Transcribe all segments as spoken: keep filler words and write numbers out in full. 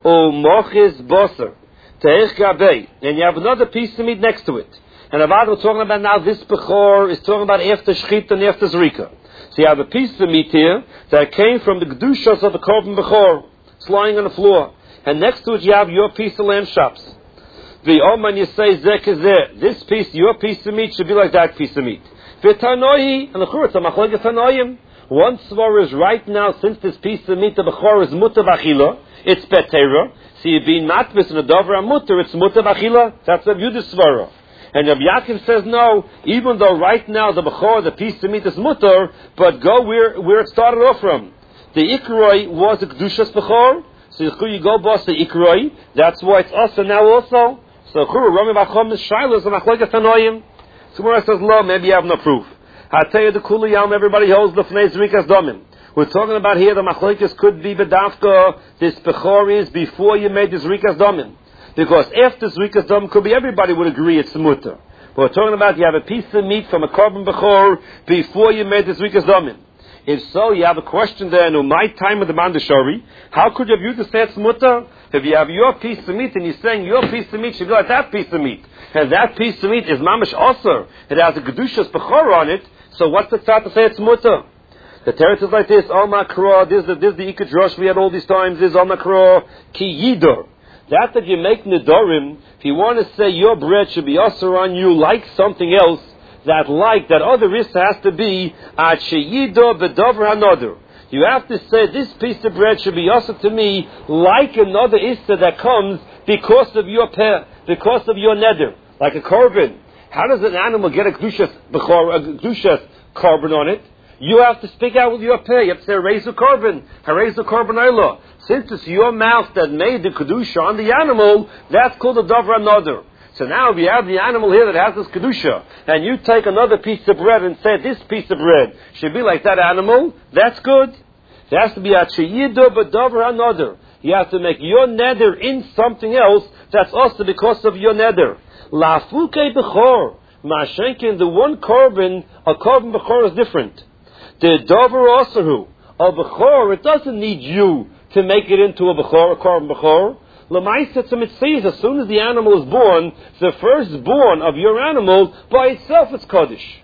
u'mochis boser teich gabei, and you have another piece of meat next to it. And Avad we're talking about now, this Bechor is talking about after Shechita and after Zrika. So you have a piece of meat here that came from the Kedushas of the Korban Bechor. It's lying on the floor. And next to it you have your piece of lamb chops. The Oman, you say, Zek is there. This piece, your piece of meat, should be like that piece of meat. V'tanohi, and the Chur, it's a machlokes tanoim. One svar is right now, since this piece of meat, the Bechor is mutar v'achila, it's betera. So you've been matvis in the dover mutar, it's mutar v'achila. That's a Yudas svara. And Rabbi Yaakov says no, even though right now the Bechor, the piece of meat is mutar, but go where, where it started off from. The Ikroi was a Kedushas Bechor, so you go boss the Ikroi, that's why it's also now also. So Churu, Rami Bachom is Shilas, and Achloikas Tanoim. So where it says lo, maybe you have no proof. I tell you the Kuli Yalm, everybody holds the Fnei Zrikas Domim. We're talking about here the Machloikas could be Bedavka, this Bechor is before you made the Zrikas Domim. Because after Zrikas Dom could be everybody would agree it's mutar. But we're talking about you have a piece of meat from a Korban Bechor before you made the Zrikas Domim. If so, you have a question there, no my time of the Mandashari, how could you have used to say it's mutar? If you have your piece of meat and you're saying your piece of meat should be like that piece of meat, and that piece of meat is mamash aser, it has a Kedushas Bechor on it, so what's the thought to say it's mutar? The teretz is like this, Al Makro, this is the, this is the Ikad Rosh we had all these times, this is Al Makro, Ki Yidor. That that you make Nidorim, if you want to say your bread should be aser on you like something else, that like, that other issa has to be Ad Sheyido B'Dover HaNodor. You have to say this piece of bread should be aser to me like another issa that comes because of your peh, because of your neder, like a korban. How does an animal get a Kedushas Bechor, a Kedushas korban on it? You have to speak out with your peh. You have to say Harezu korban, Harezu korban oila. Since it's your mouth that made the Kedusha on the animal, that's called a Dover HaNodor. So now if you have the animal here that has this Kedusha, and you take another piece of bread and say this piece of bread should be like that animal, that's good. There has to be a Sheyido B'Dover HaNodor. You have to make your neder in something else that's also because of your neder. La'afukei Bechor. Ma'ashenkin, the one korban, a korban Bechor is different. The Dover Osahu. A Bechor, it doesn't need you to make it into a Bechor, a korban Bechor. L'maisat it says as soon as the animal is born, the firstborn of your animal, by itself it's Kaddish.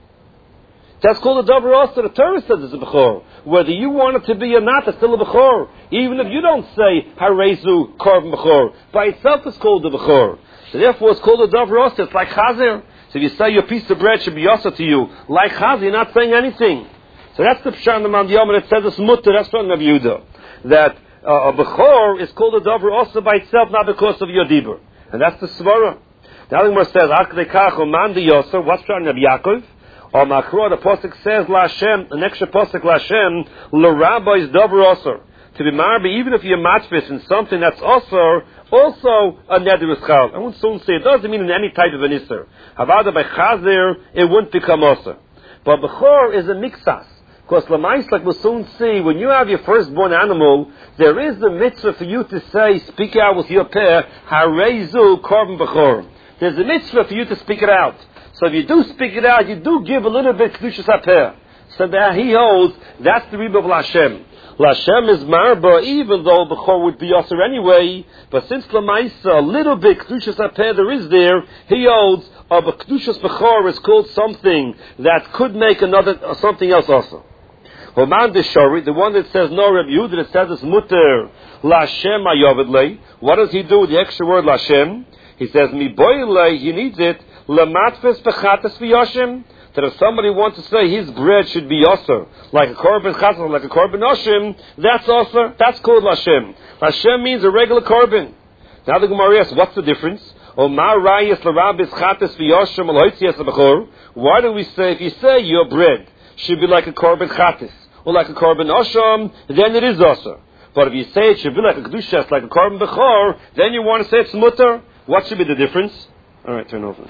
That's called a Dover Osa. The Torah says it's a Bechor. Whether you want it to be or not, it's still a Bechor. Even if you don't say Harezu korban Bechor, by itself it's called a Bechor. So therefore it's called a Dover Osa. It's like Chazer. So if you say your piece of bread should be Osa to you, like Chazer, you're not saying anything. So that's the Pshat in the Man Yom, and it says it's mutter. That's from Rabbi Yehuda. That uh, a Bechor is called a Dover also by itself, not because of your Dibur. And that's the Svara. The Gemara says, Akdei Kach Oman de Yosef, what's Pshat in Rabbi Yaakov? Or Makro, the Pasuk says, La Hashem, an extra Pasuk, La Hashem, L'Rabba is Dover Osir. To be marbi, even if you're matfis in something that's Osir, also a neder is chal. I won't soon say, it doesn't mean in any type of an Isser. Havada by Chazer, it wouldn't become Osir. But Bechor is a mixas. Because Lamais, like we'll soon see, when you have your firstborn animal, there is the mitzvah for you to say, speak out with your peh, Harezu korban Bechor. There's a mitzvah for you to speak it out. So if you do speak it out, you do give a little bit Kedushas HaPeh. So that he holds, that's the Rebbe of Lashem. Lashem is marba, even though Bechor would be Yasser anyway, but since Lamaisa, a little bit Kedushas HaPeh there is there, he holds, of a Kedushas Bechor is called something that could make another, uh, something else also. Homan Deshori, the one that says no Reb Yehuda, that says it's mutter, Lashem ayovedle. What does he do with the extra word Lashem? He says, mi boyle, he needs it, Lamatfes bechatas v'yoshim, that if somebody wants to say his bread should be Yosser, like a korban chatas, like a korban oshim, that's Yosser, that's called Lashem. Lashem means a regular korban. Now the Gemara asks, what's the difference? Omar rayas l'rabis chatas v'yoshim aloitzias l'bechor. Why do we say, if you say your bread should be like a korban chatas, or like a korban oshim, then it is Yosser. But if you say it should be like a kedushas, like a korban bechor, then you want to say it's mutter. What should be the difference? All right, turn over.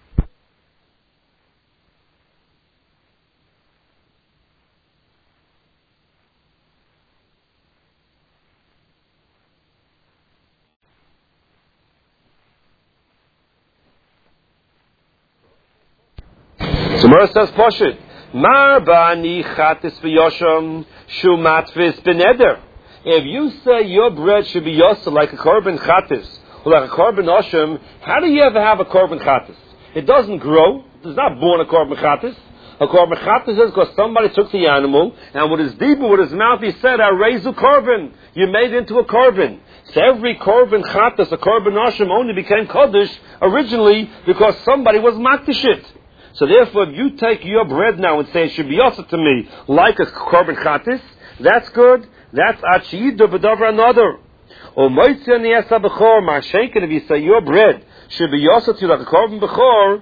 So Mara says, Poshit, Mar ba'ani chatis v'yosham shumatvis beneder. If you say your bread should be yosa like a korban chatis, or like a korban oshim, how do you ever have a korban chatis? It doesn't grow. It's not born a korban chatis. A korban chatis is because somebody took the animal, and with his deeper, with his mouth, he said, I raise a korban. You made it into a korban. So every korban chatas, a korban oshim, only became kodesh originally because somebody was makdish it. So therefore, if you take your bread now and say it should be yosa to me like a korban chatis, that's good. That's achiyidu b'davar another. Or moitzeh niyasa b'chor ma'ashenken, if you say your bread should be yosa to you like a korban b'chor,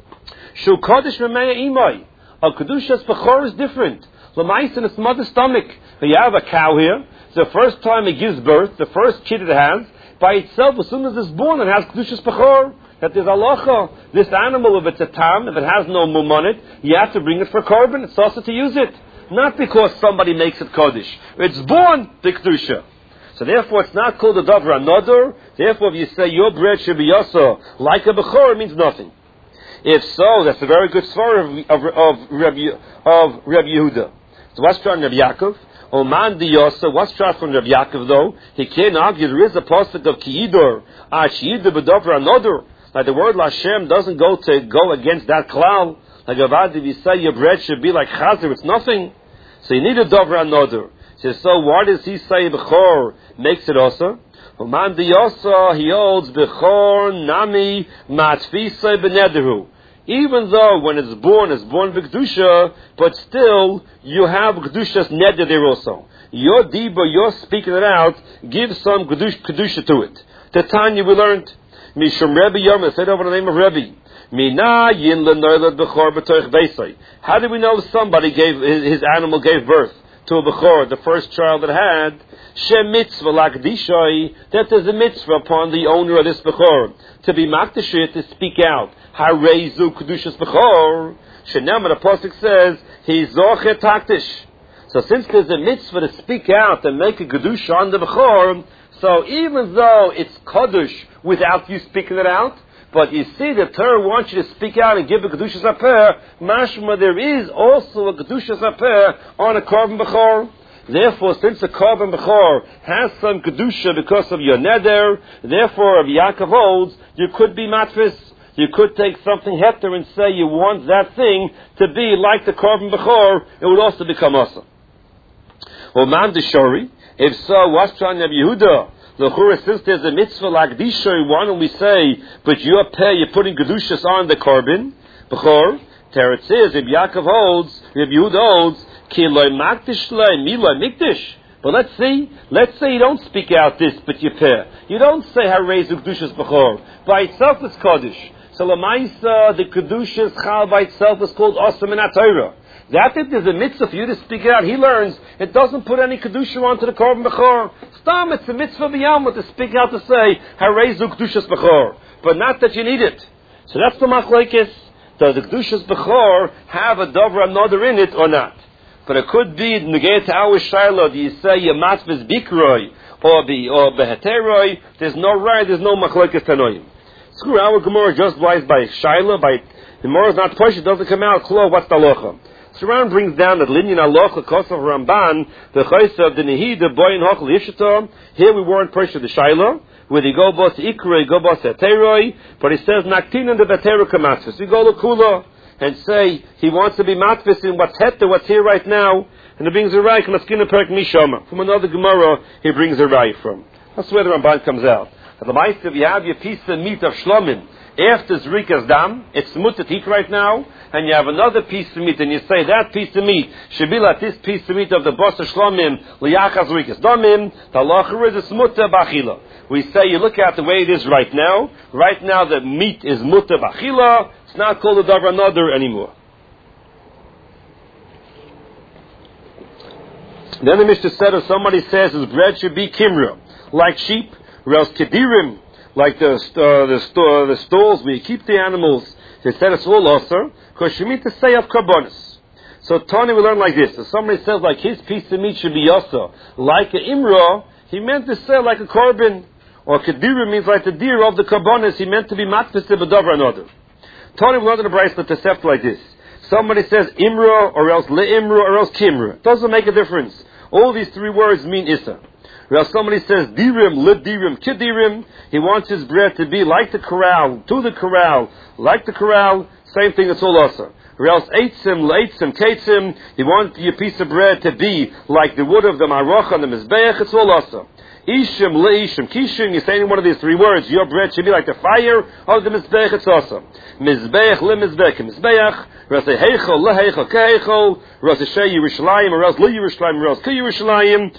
shu kodesh memeya imay. A kedushas b'chor is different. L'mais in its mother's stomach. You have a cow here. The first time it gives birth, the first kid it has, by itself, as soon as it's born, it has kedushas b'chor. That there's halacha. This animal, if it's a tam, if it has no mum on it, you have to bring it for korban. It's also to use it. Not because somebody makes it kodesh. It's born the kedusha. So therefore, it's not called a davar another. Therefore, if you say your bread should be yosa like a bechor, it means nothing. If so, that's a very good story of, of, of, Rabbi, of Rabbi Yehuda. So what's true from Rabbi Yaakov? Oman di yosa. What's true from Rabbi Yaakov though? He can't argue. There is a pasuk of kiyidur. Ah, kiyidur b'davar another. Like the word Lashem doesn't go to go against that klal. Like Avad, if you say your bread should be like chazer, it's nothing. So you need a davar another. He says, so why does he say bechor makes it also? Man the yosa, he holds bechor nami matfisa benederhu. Even though when it's born, it's born b'kedusha, but still you have kedusha's neder there also. Your diba, your speaking it out, gives some kedusha to it. The Tanya we learned, Mishum Rebbe Yom, I said over the name of Rebbe. Mina yin lenoilad bechor b'toich beisai. How do we know somebody gave his, his animal gave birth to a bechor, the first child that had? Shem mitzvah lakdishai, that there's a mitzvah upon the owner of this bechor to be makdashit, to speak out. Hareizu kedushas bechor. Shenema, the pasuk says he's zochet taktish. So since there's a mitzvah to speak out and make a kedusha on the bechor, so even though it's kodesh without you speaking it out, but you see the Torah wants you to speak out and give a kedushas apeh, mashma there is also a kedushas apeh on a korban bechor. Therefore, since a korban bechor has some kedusha because of your neder, therefore, if Yaakov holds, you could be matfis. You could take something heter and say you want that thing to be like the korban bechor. It would also become awesome. Well, man deshori. If so, what's Rabbi Yehuda? The since there's a mitzvah like dishoy, why don't we say, but you're pay, you're putting kedushas on the korban bechor? Teretz says, if Yaakov holds, if Yehuda holds, ki loy makdish loy mi loy mikdish. But let's see, let's say you don't speak out this, but you pay. You don't say hareizu kedushas bechor. By itself it's kodesh. So lamaisa, the kedushas chal by itself is called awesome in Torah. That if there's a mitzvah for you to speak it out, he learns it doesn't put any kedusha onto the korban bechor. Stam, it's a mitzvah b'yama to speak out to say hareizu kedushas bechor, but not that you need it. So that's the machlekes. Does the kedushas bechor have a davar another in it or not? But it could be negay to our shiloh. Do you say your matvis bikroi or be or beheteroi? There's no right. There's no machlekes tanoim. Screw our Gemara just lies by shiloh. By the Gemara is not push. It doesn't come out. Klo, what's the halacha? So Ram brings down that linyan halacha kosav Ramban the chaysa of the nehida boyin hochel yishita. Here we weren't push of the shiloh. Where they go both ikroi, go both heteroi, but he says naktin and the betero kamatzis. We go lekula and say he wants to be matvis in what's heter, what's here right now, and he brings a rai kamaskina perk mishama from another Gemara. He brings a rai from. That's where the Ramban comes out. At the ma'aser, if you have your piece of meat of shlomim after zrikas dam, it's mutat eat right now, and you have another piece of meat, and you say that piece of meat should be like this piece of meat of the boss of shlomim liyachas zrikas damim. The halacha is muta b'achila. We say you look at the way it is right now. Right now the meat is muta b'achila. It's not called a davar another anymore. Then the Mishnah said if somebody says his bread should be kimra, like sheep, or else kedirim, like the uh, the, sto- the stalls where you keep the animals. They said it's all also because shemit to say of karbonis. So Tony we learn like this: if somebody says like his piece of meat should be also like an imra, he meant to say like a korban, or kedirim means like the deer of the karbonis. He meant to be matfis b'davar another. Tony we learned in the bracelet to seft like this: somebody says imra or else le imra or else kimra. It doesn't make a difference. All these three words mean issa. Or else somebody says, dirim, lit dirim, kidirim. He wants his bread to be like the corral, to the corral, like the corral. Same thing, it's all asa. Or else eitzim, leitzim, keitzim. He wants your piece of bread to be like the wood of the maroch on the mizbeach. It's all asa. Ishim, leishim, kishim. You say any one of these three words, your bread should be like the fire of the mizbeach. It's asa. Mizbeach, le mizbeach, mizbeach. Or else heichel, le heichel, keheichel. Or else shei Yerushalayim, or else le Yerushalayim, or else ke Yerushalayim.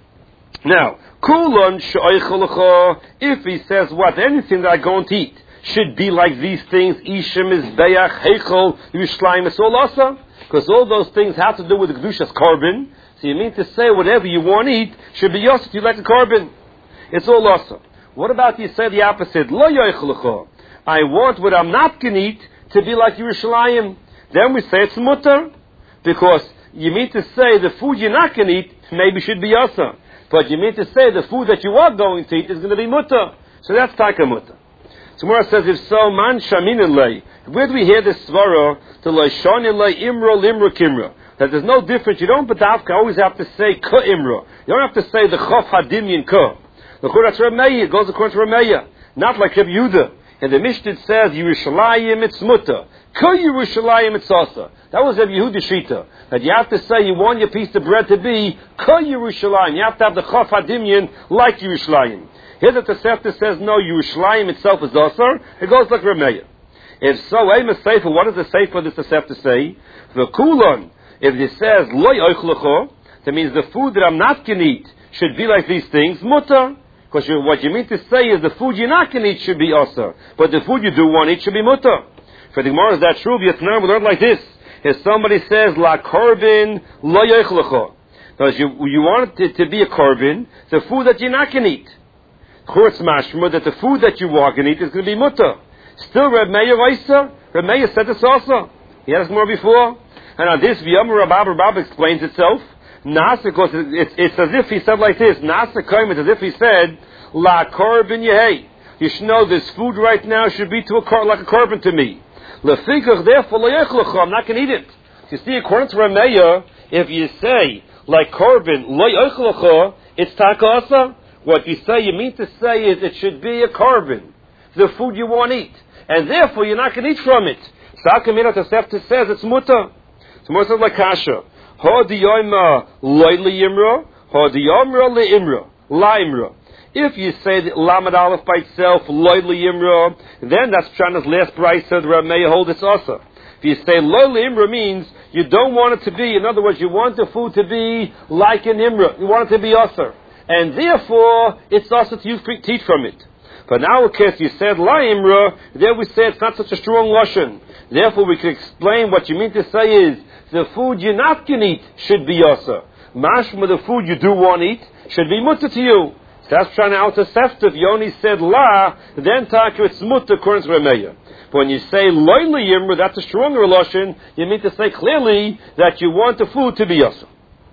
Now, kulon she'oichel. If he says what, anything that I go and eat should be like these things, Ishim, Mizbeach, Heichel, Yerushalayim, it's all asa. Because all those things have to do with the Kedusha's carbon. So you mean to say whatever you want to eat should be asa to you like a carbon. It's all asa. What about you say the opposite? Lo yoichel. I want what I'm not going to eat to be like Yerushalayim. Then we say it's mutter. Because you mean to say the food you're not going to eat maybe should be asa. But you mean to say the food that you are going to eat is going to be mutter. So that's taka mutter. Tomorrow says, if so, man shaminin lei. Where do we hear this svara? To lei shonin lei imra limra kimra. That there's no difference. You don't bedavka always have to say ka imra. You don't have to say the chof hadimyin ka. The churat Rameya, it goes according to Rameya. Not like Reb Yehuda. And the Mishnah says, Yerushalayim it's mutter. Ka Yerushalayim it's asa. That was Reb Yehuda shita. That you have to say you want your piece of bread to be ka Yerushalayim. You have to have the chof hadimyin like Yerushalayim. Here the Tosefta says, no, Yerushalayim itself is Asar. It goes like Rameya. If so, Eim is Sefer, what does the Sefer of this Tosefta say? The Kulon, if it says, Lo yoichlecho, that means the food that I'm not going to eat should be like these things, mutter. Because what you mean to say is the food you're not going to eat should be Asar. But the food you do want to eat should be mutter. For the Gemara, is that true? Vietnam, we learn like this. If somebody says, La korbin, Lo yoichlecho. Now, you, you want it to be a korbin, the food that you're not going to eat. Churtz mashma, that the food that you walk and eat is going to be mutter. Still, Reb Meir Oisa, Reb Meir said this also. He had this more before. And on this, V'yam Rabab Rabab explains itself. Nasa, because it's, it's as if he said like this. Nasa Kaim, it's as if he said, La Korban Yehei. You should know this food right now should be to a kor, like a korban to me. Lefikach, therefore, Lo I'm not going to eat it. You see, according to Reb Meir, if you say, like korban, Lo Yochlecha, it's takasa. What you say, you mean to say is it should be a korban, the food you want to eat. And therefore, you're not going to eat from it. Sakamina Tosefta says it's mutter. So more says like kasha. Ha diyoyma loy li'imra, ha diyomra li'imra, la'imra. If you say the Lamed Aleph by itself, loy li'imra, then that's Shana's last brayso said Rameya hold it's asa. If you say loy li'imra means you don't want it to be, in other words, you want the food to be like an imra. You want it to be asa. And therefore, it's also to you to eat from it. But now, in case you said la imra, there we say it's not such a strong lashon. Therefore, we can explain what you mean to say is the food you're not going to eat should be yasa. Mashma, the food you do want to eat should be mutter to you. So that's trying out to sefta. If you only said la, then taka it's mutter according to Rameya. But when you say loy imra, that's a stronger lashon. You mean to say clearly that you want the food to be yasa.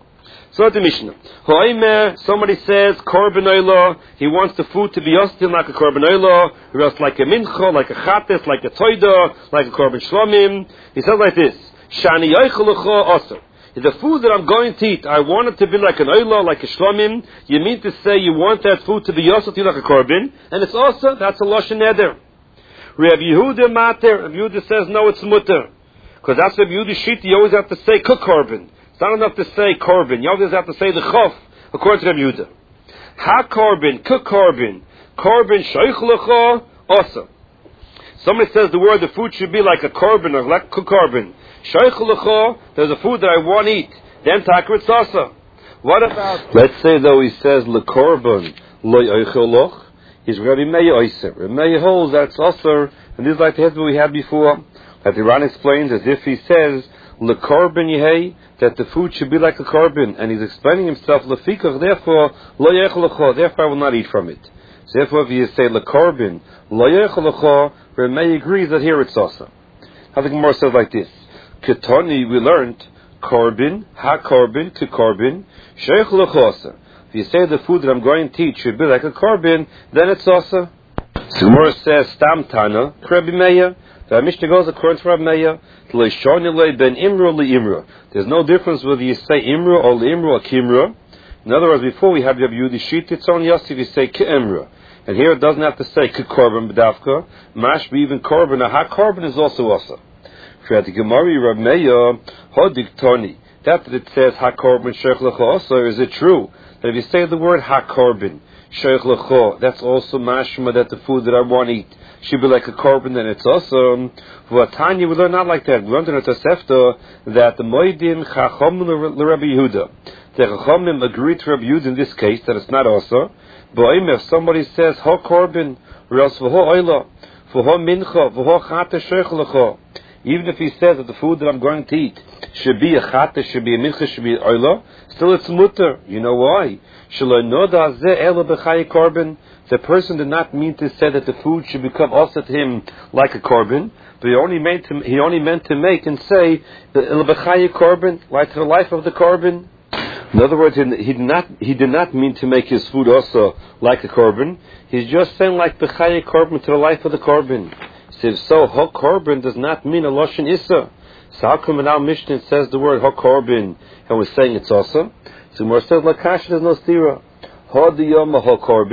So the Mishnah. Hoimer, somebody says, korban oila, he wants the food to be ostin like a korban oila, or else like a mincha, like a chates, like a toida, like a korban shlomim. He says like this, Shani yoichelecha osir. The food that I'm going to eat, I want it to be like an oila, like a shlomim. You mean to say you want that food to be ostin like a korban, and it's also, that's a lashon neder. Reb Yehuda mater, Reb Yehuda says, no, it's mutter. Because that's Reb Yehuda shit, you always have to say cook korban. It's not enough to say korban. You always have to say the chof, according to Reb Yehuda. Ha korban, ka korban, korban shoich lecha, asa. Somebody says the word, the food should be like a korban, or like ka korban. Shoich lecha, there's a food that I want to eat. Then taka it's asa. What about, let's say though he says, le korban, lo yoichel loch, he's Rabbi Meir Oiser. Rabbi Meir holds that it's asa, and this is like the hezbollah we had before. That the Iran explains as if he says, le korban yehei, that the food should be like a korban, and he's explaining himself, lefikach, therefore, lo yechlecha, therefore I will not eat from it. So therefore, if you say le korban, lo yechlecha, Ramey agrees that here it's also. How the Gemara says like this: Ketoni, we learned korban, ha korban, to korban, sheich lechosa. If you say the food that I'm going to eat should be like a korban, then it's also. So Gemara says stam tana, Rabbi Meir. The Mishnah goes according to Rabbi Meir, ben imra li imra. There's no difference whether you say imra or li imra or kimra. In other words, before we have Rabbi Yehudi Shita, it's only Yosef you say Ke'emra. And here it doesn't have to say Ke'korban B'davka. Mashbi even Korban, a Ha-Korban is also also. For the Gemara, Rav Meir, Hodik Toni, that it says Ha-Korban Sheikh Lecho also, is it true that if you say the word Ha-Korban, Sheikh Lecho, that's also mashma that the food that I want to eat should be like a korban, then it's also, for Tanya, we learn not like that. We learned in a Tosefta that the Moedim Chachom L'Rabbi Yehuda. The Chachomim agree to Rabbi Yehuda in this case, that it's not also. But if somebody says, Ho Korban, or else for Ho Oila, for Ho Mincha, for Ho Chata Sheikh Lecho, even if he says that the food that I'm going to eat should be a chata, should be a mincha, should be an oila, still it's mutter. You know why? The person did not mean to say that the food should become also to him like a korban, but he only meant to, he only meant to make and say the korban, like to the life of the korban. In other words, he did not he did not mean to make his food also like a korban. He's just saying like the chayi korban to the life of the korban. So if so, ho korban does not mean a loshen issa. So how come in our Mishnah it says the word ho korban and we're saying it's also? So more says lakash there's no stira. Ho diyom ho korban.